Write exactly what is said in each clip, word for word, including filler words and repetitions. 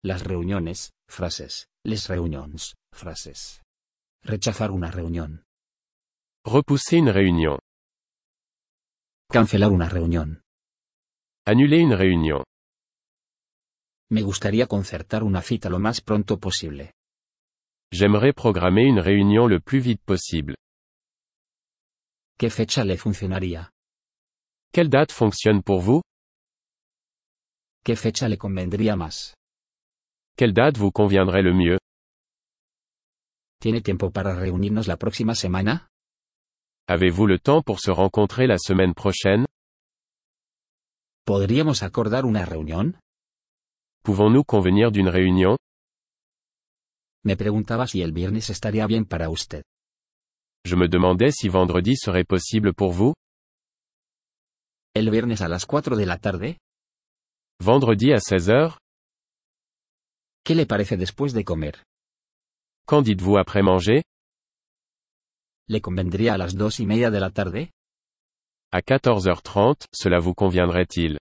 Las reuniones, frases, les réunions, frases. Rechazar una reunión. Repousser une réunion. Cancelar una reunión. Annuler une réunion. Me gustaría concertar una cita lo más pronto posible. J'aimerais programmer une réunion le plus vite possible. ¿Qué fecha le funcionaría? Quelle date fonctionne pour vous? ¿Qué fecha le convendría más? Quelle date vous conviendrait le mieux? ¿Tiene tiempo para reunirnos la próxima semana? Avez-vous le temps pour se rencontrer la semaine prochaine? ¿Podríamos acordar una reunión? Pouvons-nous convenir d'une réunion? Me preguntaba si el viernes estaría bien para usted. Je me demandais si vendredi serait possible pour vous? ¿El viernes a las cuatro de la tarde? Vendredi à seize heures? ¿Qué le parece después de comer? Qu'en dites-vous après manger? ¿Le convendría a las dos y media de la tarde? À quatorze heures trente, cela vous conviendrait-il?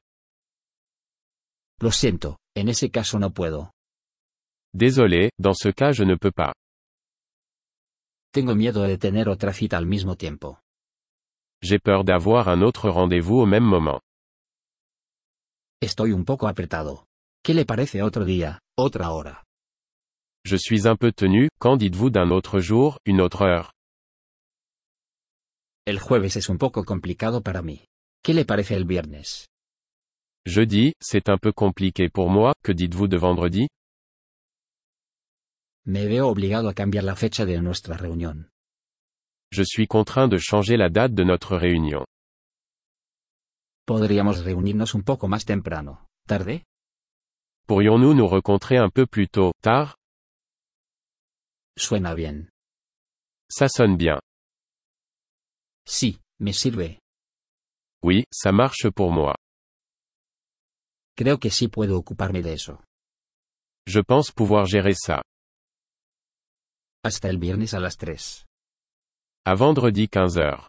Lo siento, en ese caso no puedo. Désolé, dans ce cas je ne peux pas. Tengo miedo de tener otra cita al mismo tiempo. J'ai peur d'avoir un autre rendez-vous au même moment. Estoy un poco apretado. ¿Qué le parece otro día, otra hora? Je suis un peu tenu, qu'en dites-vous d'un autre jour, une autre heure? El jueves es un poco complicado para mí. ¿Qué le parece el viernes? Jeudi, c'est un peu compliqué pour moi, que dites-vous de vendredi? Me veo obligado a cambiar la fecha de nuestra reunión. Je suis contraint de changer la date de notre réunion. ¿Podríamos reunirnos un poco más temprano, tarde? Pourrions-nous nous rencontrer un peu plus tôt, tard? Suena bien. Ça sonne bien. Sí, me sirve. Oui, ça marche pour moi. Creo que sí puedo ocuparme de eso. Je pense pouvoir gérer ça. Hasta el viernes a las tres. À vendredi quinze heures.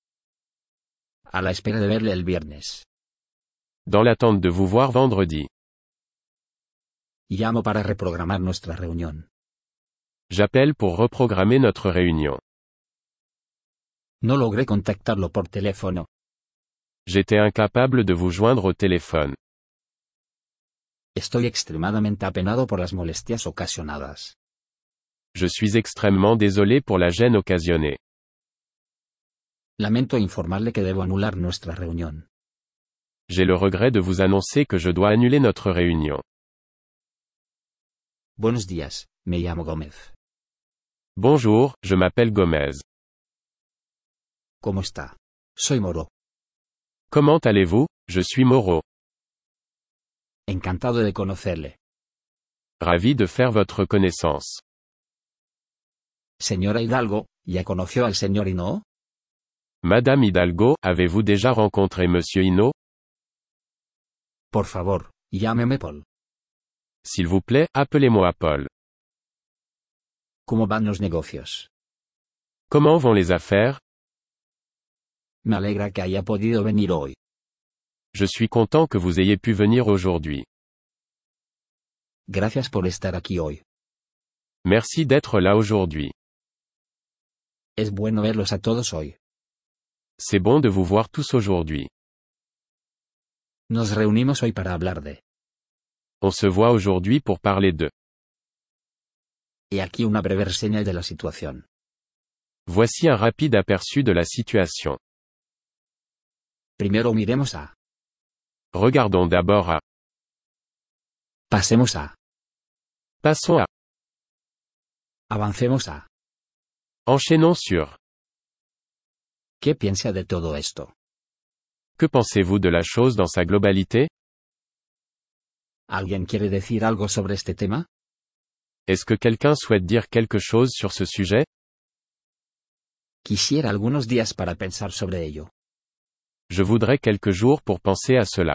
A la espera de verle el viernes. Dans l'attente de vous voir vendredi. Llamo para reprogramar nuestra reunión. J'appelle pour reprogrammer notre réunion. No logré contactarlo por teléfono. J'étais incapable de vous joindre au téléphone. Estoy extremadamente apenado por las molestias ocasionadas. Je suis extrêmement désolé pour la gêne occasionnée. Lamento informarle que debo anular nuestra reunión. J'ai le regret de vous annoncer que je dois annuler notre réunion. Buenos días, me llamo Gómez. Bonjour, je m'appelle Gomez. ¿Cómo está? Soy Moro. Comment allez-vous? Je suis Moreau. Encantado de conocerle. Ravi de faire votre connaissance. Señora Hidalgo, ¿ya conoció al señor Hino? Madame Hidalgo, avez-vous déjà rencontré Monsieur Hinault? Por favor, llámeme Paul. S'il vous plaît, appelez-moi Paul. ¿Cómo van los negocios? Comment vont les affaires? Me alegra que haya podido venir hoy. Je suis content que vous ayez pu venir aujourd'hui. Gracias por estar aquí hoy. Merci d'être là aujourd'hui. Es bueno verlos a todos hoy. C'est bon de vous voir tous aujourd'hui. Nos reunimos hoy para hablar de. On se voit aujourd'hui pour parler de. Y aquí una breve reseña de la situación. Voici un rapide aperçu de la situation. Primero miremos a. Regardons d'abord à. Pasemos a. Passons à. Avancemos a. Enchaînons sur. ¿Qué piensa de todo esto? Que pensez-vous de la chose dans sa globalité? ¿Alguien quiere decir algo sobre este tema? Est-ce que quelqu'un souhaite dire quelque chose sur ce sujet? Quisiera algunos días para pensar sobre ello. Je voudrais quelques jours pour penser à cela.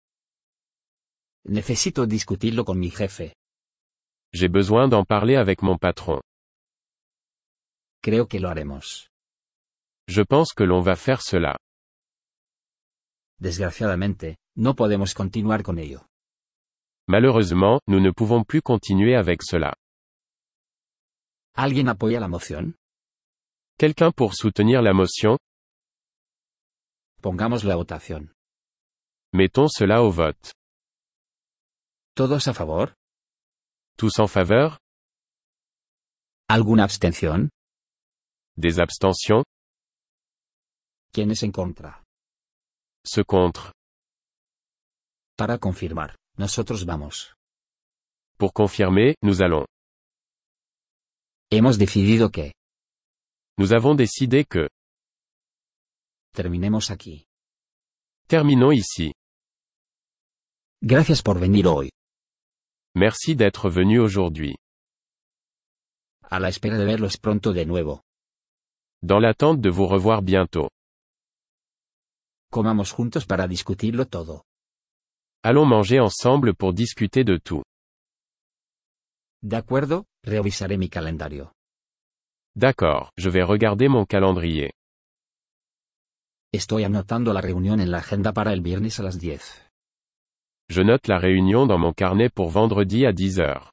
Necesito discutirlo con mi jefe. J'ai besoin d'en parler avec mon patron. Creo que lo haremos. Je pense que l'on va faire cela. Desgraciadamente, no podemos continuar con ello. Malheureusement, nous ne pouvons plus continuer avec cela. ¿Alguien apoya la moción? Quelqu'un pour soutenir la motion? Pongamos la votación. Mettons cela au vote. ¿Todos a favor? Tous en faveur? ¿Alguna abstención? Des abstentions? ¿Quién es en contra? Se contre. Para confirmar, nosotros vamos. Pour confirmer, nous allons. Hemos decidido que Nous avons décidé que. terminemos aquí. Terminons ici. Gracias por venir hoy. Merci d'être venu aujourd'hui. A la espera de verlos pronto de nuevo. Dans l'attente de vous revoir bientôt. Comamos juntos para discutirlo todo. Allons manger ensemble pour discuter de tout. De acuerdo, revisaré mi calendario. D'accord, je vais regarder mon calendrier. Estoy anotando la reunión en la agenda para el viernes a las diez. Je note la réunion dans mon carnet pour vendredi à dix heures.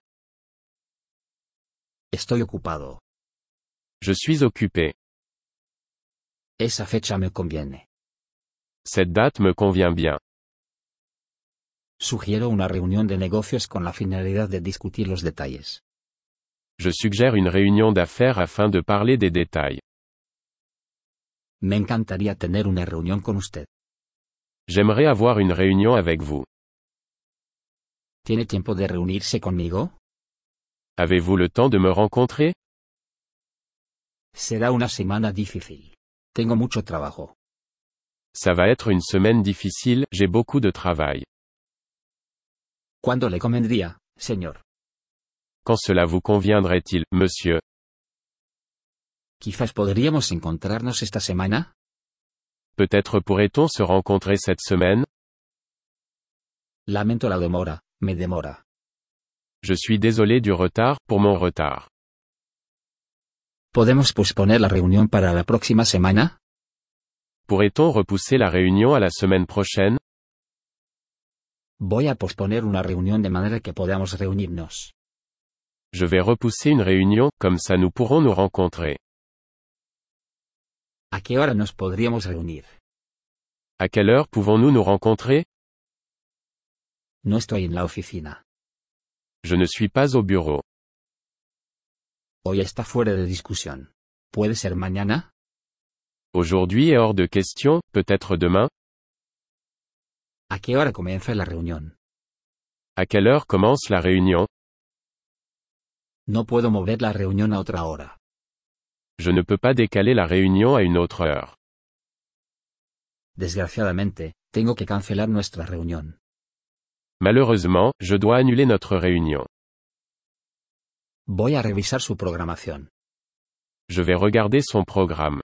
Estoy ocupado. Je suis occupé. Esa fecha me conviene. Cette date me convient bien. Sugiero una reunión de negocios con la finalidad de discutir los detalles. Je suggère une réunion d'affaires afin de parler des détails. Me encantaría tener una reunión con usted. J'aimerais avoir une réunion avec vous. ¿Tiene tiempo de reunirse conmigo? Avez-vous le temps de me rencontrer? Será una semana difícil. Tengo mucho trabajo. Ça va être une semaine difficile, j'ai beaucoup de travail. ¿Cuándo le convendría, señor? Quand cela vous conviendrait-il, monsieur? Quizás podríamos encontrarnos esta semana? Peut-être pourrait-on se rencontrer cette semaine? Lamento la demora, me demora. Je suis désolé du retard, pour mon retard. ¿Podemos posponer la reunión para la próxima semana? Pourrait-on repousser la réunion à la semaine prochaine? Voy a posponer una reunión de manera que podamos reunirnos. Je vais repousser une réunion, comme ça nous pourrons nous rencontrer. ¿A qué hora nos podríamos reunir? À quelle heure pouvons-nous nous rencontrer? No estoy en la oficina. Je ne suis pas au bureau. Hoy está fuera de discusión. ¿Puede ser mañana? Aujourd'hui est hors de question, peut-être demain? ¿A qué hora comienza la reunión? À quelle heure commence la réunion? No puedo mover la reunión a otra hora. Je ne peux pas décaler la réunion à une autre heure. Desgraciadamente, tengo que cancelar nuestra reunión. Malheureusement, je dois annuler notre réunion. Voy a revisar su programación. Je vais regarder son programme.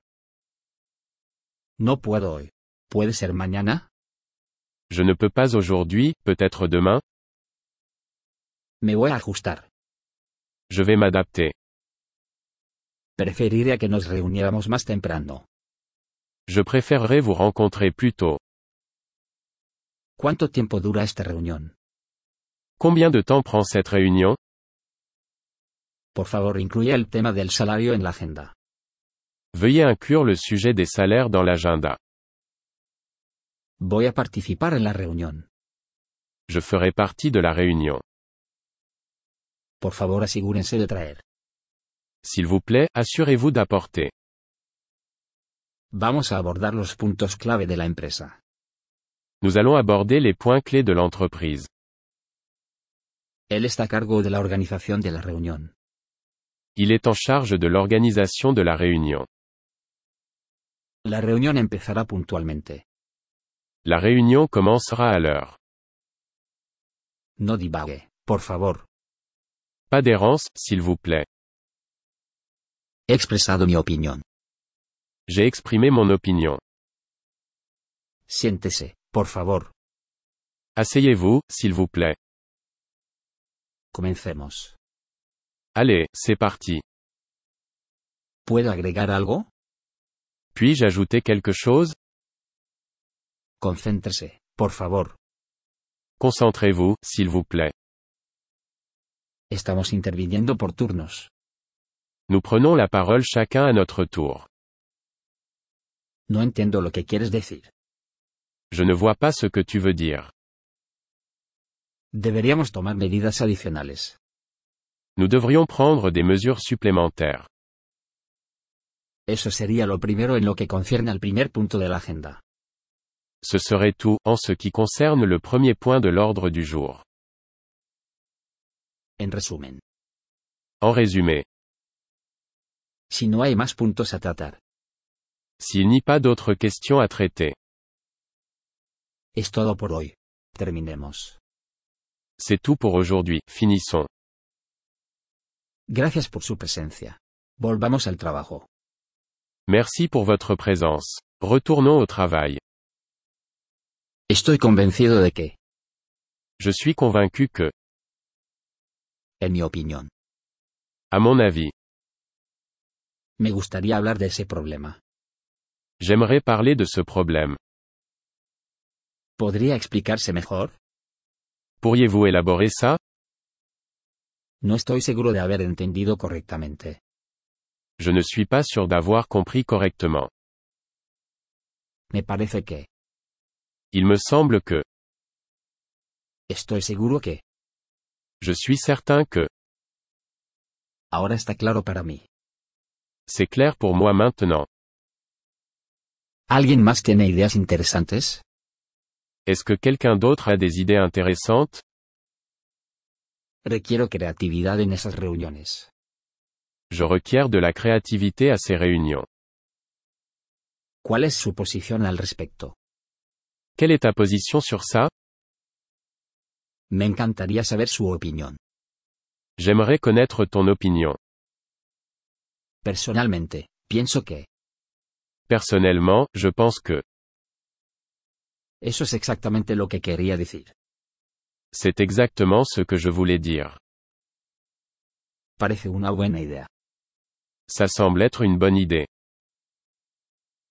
No puedo hoy. ¿Puede ser mañana? Je ne peux pas aujourd'hui, peut-être demain? Me voy a ajustar. Je vais m'adapter. Preferiría que nos reuniéramos más temprano. Je préférerais vous rencontrer plus tôt. ¿Cuánto tiempo dura esta reunión? Combien de temps prend cette réunion? Por favor, incluya el tema del salario en la agenda. Veuillez inclure le sujet des salaires dans l'agenda. Voy a participar en la reunión. Je ferai partie de la réunion. Por favor, asegúrense de traer. S'il vous plaît, assurez-vous d'apporter. Vamos a abordar los puntos clave de la empresa. Nous allons aborder les points clés de l'entreprise. Él está a cargo de la organización de la reunión. Il est en charge de l'organisation de la réunion. La reunión empezará puntualmente. La réunion commencera à l'heure. No divague, por favor. Pas d'errance, s'il vous plaît. He expresado mi opinión. J'ai exprimé mon opinion. Siéntese, por favor. Asseyez-vous, s'il vous plaît. Comencemos. Allez, c'est parti. ¿Puedo agregar algo? Puis-je ajouter quelque chose? Concéntrese, por favor. Concentrez-vous, s'il vous plaît. Estamos interviniendo por turnos. Nous prenons la parole chacun à notre tour. No entiendo lo que quieres decir. Je ne vois pas ce que tu veux dire. Deberíamos tomar medidas adicionales. Nous devrions prendre des mesures supplémentaires. Eso sería lo primero en lo que concierne al primer punto de la agenda. Ce serait tout, en ce qui concerne le premier point de l'ordre du jour. En resumen, En résumé, si no hay más puntos a tratar, s'il n'y a pas d'autres questions à traiter, es todo por hoy. Terminemos. c'est tout pour aujourd'hui, finissons. Gracias por su presencia. Volvamos al trabajo. Merci pour votre présence. Retournons au travail. Estoy convencido de que, Je suis convaincu que, en mi opinión, à mon avis, me gustaría hablar de ese problema. j'aimerais parler de ce problème. ¿Podría explicarse mejor? Pourriez-vous élaborer ça? No estoy seguro de haber entendido correctamente. Je ne suis pas sûr d'avoir compris correctement. Me parece que, Il me semble que, estoy seguro que, je suis certain que, ahora está claro para mí. c'est clair pour moi maintenant. ¿Alguien más tiene ideas interesantes? Est-ce que quelqu'un d'autre a des idées intéressantes? Requiero creatividad en esas reuniones. Je requiers de la créativité à ces réunions. ¿Cuál es su posición al respecto? Quelle est ta position sur ça? Me encantaría saber su opinión. J'aimerais connaître ton opinion. Personalmente, pienso que, Personnellement, je pense que, eso es exactamente lo que quería decir. c'est exactement ce que je voulais dire. Parece una buena idea. Ça semble être une bonne idée.